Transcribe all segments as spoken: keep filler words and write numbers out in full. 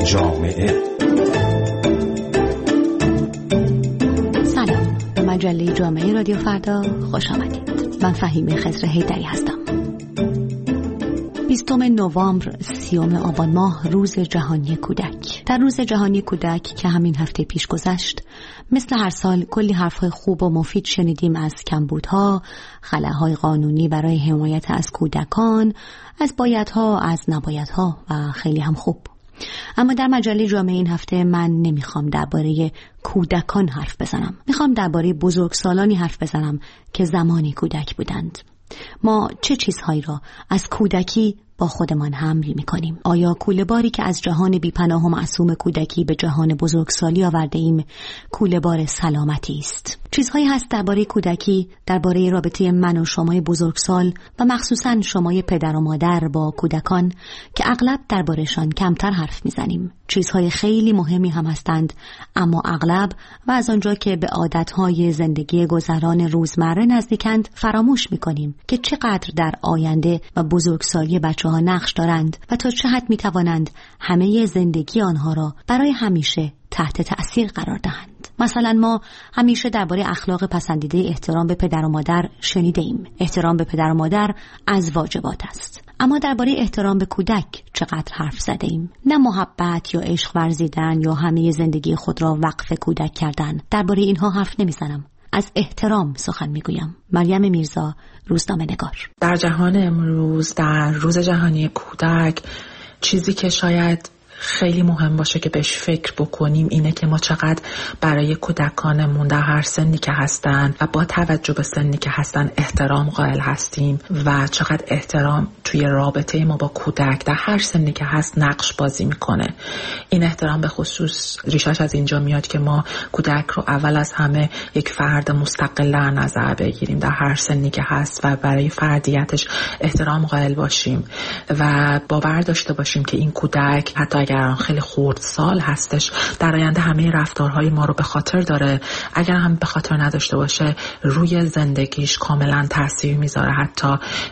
جامعه. سلام، به مجله جامعه رادیو فردا خوش آمدید. من فهیمه خضر حیدری هستم. بیستم نوامبر، سیوم آبان ماه، روز جهانی کودک. در روز جهانی کودک که همین هفته پیش گذشت، مثل هر سال کلی حرفهای خوب و مفید شنیدیم از کمبودها، خلاهای قانونی برای حمایت از کودکان، از بایدها، از نبایدها و خیلی هم خوب. اما در مجله جامعه این هفته من نمیخوام درباره کودکان حرف بزنم. میخوام درباره بزرگسالانی حرف بزنم که زمانی کودک بودند. ما چه چیزهایی را از کودکی با خودمان حمل می‌کنیم؟ آیا کوله‌باری که از جهان بی‌پناه و معصوم کودکی به جهان بزرگسالی آورده ایم کوله‌بار سلامتی است؟ چیزهایی هست درباره کودکی، درباره رابطه من و شمای بزرگسال و مخصوصاً شمای پدر و مادر با کودکان که اغلب درباره‌شان کمتر حرف می‌زنیم. چیزهای خیلی مهمی هم هستند، اما اغلب و از آنجا که به عادتهای زندگی گذران روزمره نزدیکند فراموش می‌کنیم که چقدر در آینده و بزرگسالی بچه‌ها نقش دارند و تا چه حد می‌توانند همه زندگی آنها را برای همیشه تحت تأثیر قرار دهند. مثلا ما همیشه درباره اخلاق پسندیده احترام به پدر و مادر شنیده ایم. احترام به پدر و مادر از واجبات است. اما درباره احترام به کودک چقدر حرف زده ایم؟ نه محبت یا عشق ورزیدن یا همه زندگی خود را وقف کودک کردن. درباره اینها حرف نمیزنم. از احترام سخن میگویم. مریم میرزا، روزنامه‌نگار. در جهان امروز، در روز جهانی کودک، چیزی که شاید خیلی مهم باشه که بهش فکر بکنیم اینه که ما چقدر برای کودکانمون در هر سنی که هستن و با توجه به سنی که هستن احترام قائل هستیم و چقدر احترام توی رابطه ما با کودک در هر سنی که هست نقش بازی میکنه. این احترام به خصوص ریشش از اینجا میاد که ما کودک رو اول از همه یک فرد مستقل در نظر بگیریم در هر سنی که هست و برای فردیتش احترام قائل باشیم و باور داشته باشیم که این کودک حتی اگر خیلی خردسال هستش در آینده همه رفتارهای ما رو به خاطر داره. اگر هم به خاطر نداشته باشه روی زندگیش کاملا تاثیر میذاره، حتی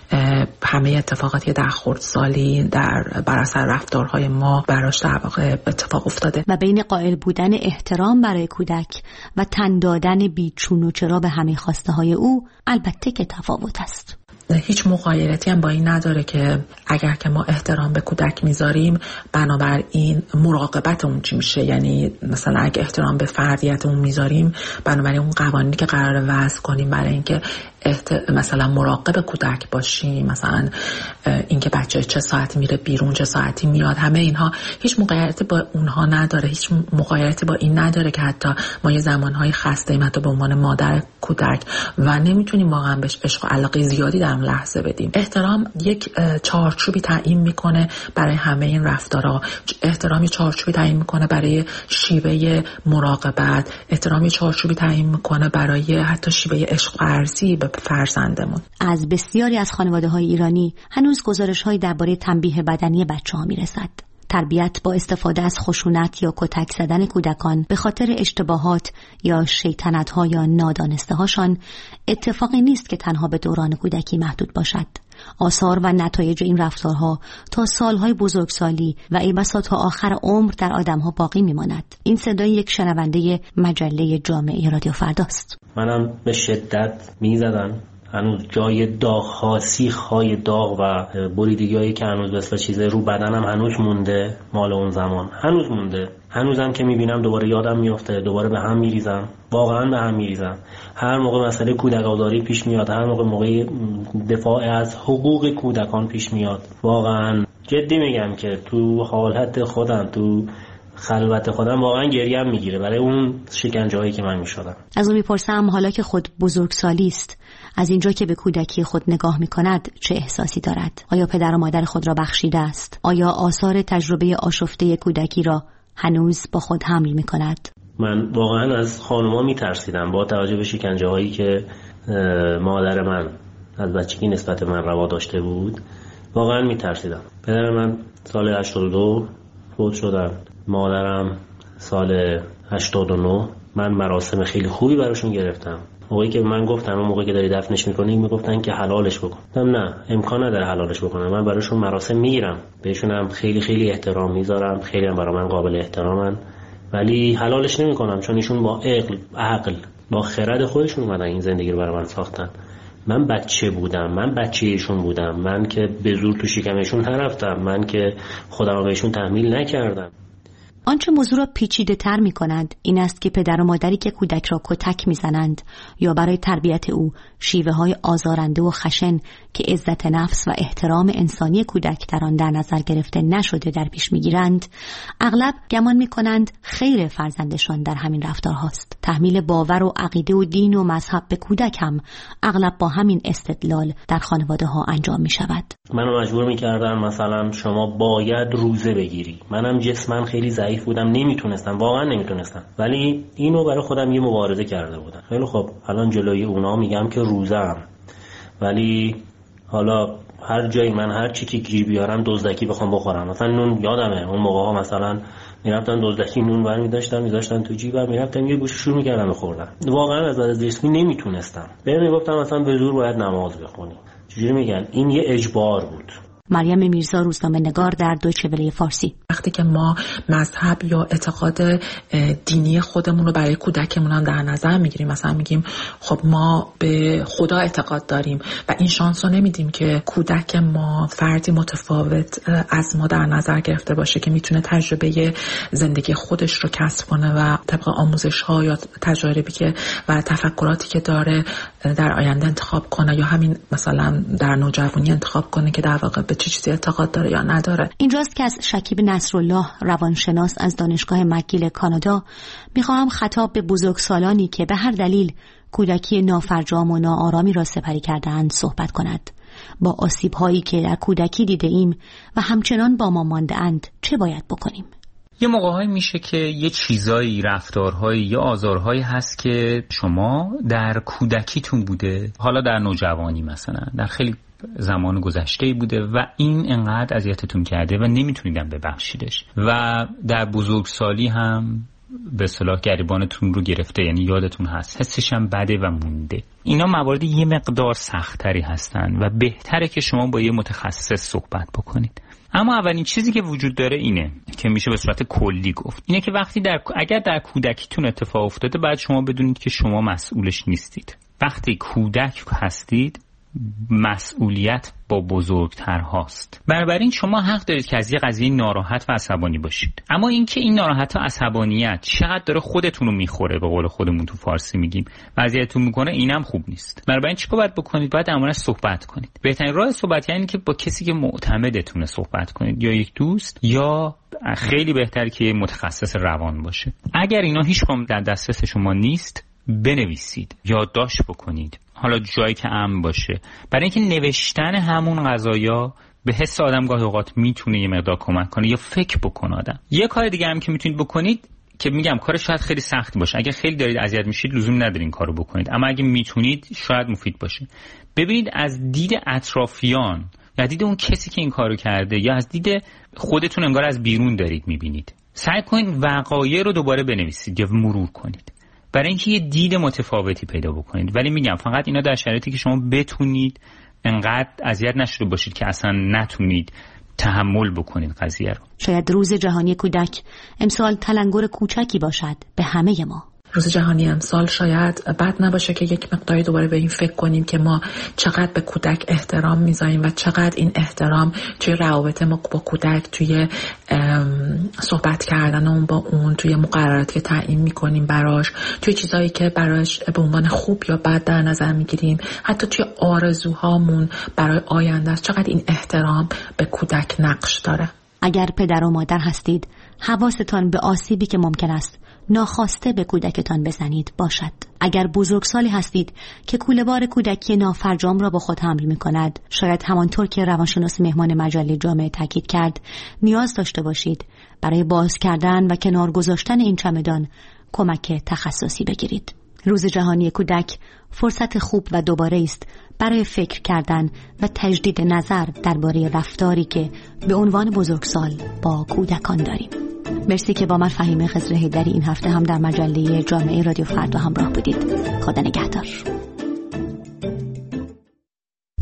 همه اتفاقاتی در خردسالی در بر اثر رفتارهای ما براش در واقع اتفاق افتاده. و بین قائل بودن احترام برای کودک و تن دادن بیچون و چرا به همه خواسته های او البته که تفاوت است. هیچ مغایرتی هم با این نداره که اگر که ما احترام به کودک میذاریم بنابراین مراقبت اون چی میشه. یعنی مثلا اگه احترام به فردیت اون میذاریم بنابراین اون قوانینی که قراره وضع کنیم برای اینکه احت... مثلا مراقب کودک باشیم، مثلا اینکه بچه چه ساعتی میره بیرون چه ساعتی میاد، همه اینها هیچ مغایرتی با اونها نداره. هیچ مغایرتی با این نداره که حتی ما یه زمانهای خسته ایم حتی به عنوان مادر کودک و نمیتونیم واقعا بهش عشق و علاقه زیادی در لحظه بدیم. احترام یک چارچوبی تعیین میکنه برای همه این رفتارها. احترامی چارچوبی تعیین میکنه برای شیوه مراقبت، احترامی چارچوبی تعیین میکنه برای حتی شیوه عشق ورزی به فرزندمون. از بسیاری از خانواده‌های ایرانی هنوز گزارش‌هایی درباره تنبیه بدنی بچه‌ها میرسد. تربیت با استفاده از خشونت یا کتک زدن کودکان به خاطر اشتباهات یا شیطنت‌ها یا نادانسته‌هاشان اتفاقی نیست که تنها به دوران کودکی محدود باشد. آثار و نتایج این رفتارها تا سالهای بزرگسالی و ای بسا تا آخر عمر در آدم‌ها باقی می‌ماند. این صدای یک شنونده مجله جامعه رادیو فرداست. منم به شدت می‌زدم. هنوز جای داغ‌ها، سیخ‌های داغ و بریدگی‌هایی که هنوز مثل چیز رو بدنم هنوز مونده مال اون زمان. هنوز مونده. هنوزم که می‌بینم دوباره یادم میفته، دوباره به هم می‌ریزم. واقعاً به هم می‌ریزم. هر موقع مسئله کودک آزاری پیش میاد، هر موقع موقع دفاع از حقوق کودکان پیش میاد، واقعاً جدی میگم که تو حالت خودم، تو خلوت خودم واقعا گریم میگیره برای اون شکنجه‌هایی که من میشدم. از اون میپرسم حالا که خود بزرگسالی است، از اینجا که به کودکی خود نگاه میکند چه احساسی دارد؟ آیا پدر و مادر خود را بخشیده است؟ آیا آثار تجربه آشفته کودکی را هنوز با خود حمل میکند؟ من واقعا از خانوما میترسیدم با توجه به شکنجه‌هایی که مادر من از بچگی نسبت من روا داشته بود. واقعا میترسیدم. پدر من سال هشتاد و دو فوت شدن، مادرم سال هشتاد و نه. من مراسم خیلی خوبی براشون گرفتم. موقعی که من گفتم اون موقعی که داری دفنش میکنی میگفتن که حلالش بکن. گفتم نه، امکان نداره حلالش بکنم. من براشون مراسم میگیرم، بهشون هم خیلی خیلی احترام میذارم، خیلی هم برای من قابل احترامن، ولی حلالش نمیکنم چون ایشون با عقل عقل با خرد خودشون اومدن این زندگی رو برای من ساختن. من بچه بودم، من بچه ایشون بودم، من که به زور تو شکمشون نرفتم، من که خودم رو بهشون تحمیل نکردم. آنچه موضوع را پیچیده تر می کند این است که پدر و مادری که کودک را کتک می زنند یا برای تربیت او شیوه های آزارنده و خشن که عزت نفس و احترام انسانی کودک در آن در نظر گرفته نشده در پیش می گیرند، اغلب گمان می کنند خیر فرزندشان در همین رفتار هاست. تحمیل باور و عقیده و دین و مذهب به کودک هم اغلب با همین استدلال در خانواده ها انجام می شود. منو مجبور می کردن مثلا شما باید روزه بگیری. منم جسماً خیلی ضعیف بودم، نمیتونستم، واقعا نمیتونستم، ولی اینو برای خودم یه مبارزه کرده بودم. خیلی خب الان جلوی اونا میگم که روزه‌ام، ولی حالا هر جایی من هر چی که گیر بیارم دزدکی بخوام بخورم. مثلا نون یادمه اون موقع ها مثلا میرفتن دزدکی نون برمی داشتن میذاشتن تو جیبم، میرفتم یه گوشه شروع میکردم بخوردم. واقعا از از جسمی نمیتونستم. بهم میگفتم مثلا به زور باید نماز بخونی. چجوری میگن؟ این یه اجبار بود. مریم میرزا، روزنامه نگار در دویچه وله فارسی. وقتی که ما مذهب یا اعتقاد دینی خودمون رو برای کودکمون هم در نظر میگیریم، مثلا میگیم خب ما به خدا اعتقاد داریم و این شانس رو نمیدیم که کودک ما فردی متفاوت از ما در نظر گرفته باشه که میتونه تجربه زندگی خودش رو کسب کنه و طبق آموزش ها یا تجاربی که و تفکراتی که داره در آینده انتخاب کنه، یا همین مثلا در نوجوانی انتخاب کنه که در واقع به چه چیزی اعتقاد داره یا نداره. اینجاست که از شکیب نصرالله، روانشناس از دانشگاه مکگیل کانادا، میخواهم خطاب به بزرگسالانی که به هر دلیل کودکی نافرجام و ناآرامی را سپری کرده‌اند صحبت کند. با آسیب‌هایی که در کودکی دیده ایم و همچنان با ما مانده‌اند چه باید بکنیم؟ یه موقع‌هایی میشه که یه چیزایی، رفتارهایی یا آزارهایی هست که شما در کودکیتون بوده، حالا در نوجوانی مثلا در خیلی زمان گذشته بوده و این انقدر اذیتتون کرده و نمیتونیدن ببخشیدش و در بزرگسالی هم به اصطلاح گریبانتون رو گرفته، یعنی یادتون هست، حسش هم بده و مونده. اینا موارد یه مقدار سخت‌تری هستن و بهتره که شما با یه متخصص صحبت بکنید. اما اولین چیزی که وجود داره اینه که میشه به صورت کلی گفت، اینه که وقتی در اگر در کودکیتون اتفاق افتاده بعد شما بدونید که شما مسئولش نیستید. وقتی کودک هستید مسئولیت با بزرگتر هاست. بنابراین شما حق دارید که از یه قضیه ناراحت و عصبانی باشید، اما اینکه این ناراحت و عصبانیت چقدر داره خودتون رو میخوره، به قول خودمون تو فارسی میگیم، وضعیتتون میکنه، اینم خوب نیست. بنابراین چیکار باید بکنید؟ باید امروز صحبت کنید. بهترین راه صحبت یعنی که با کسی که معتمدتونه صحبت کنید، یا یک دوست، یا خیلی بهتره که متخصص روان باشه. اگر اینا هیچ کدوم در دسترس شما نیست، بنویسید، یادداشت بکنید، حالا جایی که امن باشه، برای اینکه نوشتن همون قضایا به حس آدم گاهی اوقات میتونه یه مقدار کمک کنه یا فکر بکنه آدم. یه کار دیگه هم که میتونید بکنید که میگم کارش شاید خیلی سخت باشه، اگه خیلی دارید اذیت میشید لزوم نداره این کارو بکنید، اما اگه میتونید شاید مفید باشه. ببینید از دید اطرافیان یا دید اون کسی که این کارو کرده یا از دید خودتون انگار از بیرون دارید میبینید، سعی کنید وقایع رو دوباره بنویسید یا مرور کنید برای اینکه یه دید متفاوتی پیدا بکنید. ولی میگم فقط اینا در شرایطی که شما بتونید انقدر اذیت نشده باشید که اصلا نتونید تحمل بکنید قضیه رو. شاید روز جهانی کودک امسال تلنگر کوچکی باشد به همه ما. روز جهانی امسال شاید بد نباشه که یک مقداری دوباره به این فکر کنیم که ما چقدر به کودک احترام میذاریم و چقدر این احترام توی روابط ما با کودک، توی صحبت کردن اون با اون، توی مقرراتی که تعیین میکنیم براش، توی چیزایی که براش به عنوان خوب یا بد در نظر میگیریم، حتی توی آرزوهامون برای آینده است، چقدر این احترام به کودک نقش داره. اگر پدر و مادر هستید، حواستان به آسیبی که ممکن است ناخواسته به کودکتان بزنید باشد. اگر بزرگسالی هستید که کوله‌بار کودکی نافرجام را با خود حمل می‌کند، شاید همانطور که روانشناس مهمان مجله جامعه تاکید کرد، نیاز داشته باشید برای باز کردن و کنار گذاشتن این چمدان کمک تخصصی بگیرید. روز جهانی کودک فرصت خوب و دوباره است برای فکر کردن و تجدید نظر درباره رفتاری که به عنوان بزرگسال با کودکان داریم. مرسی که با من فهیمه خضر حیدری این هفته هم در مجله جامعه رادیو فردا همراه بودید. خدا نگهدار.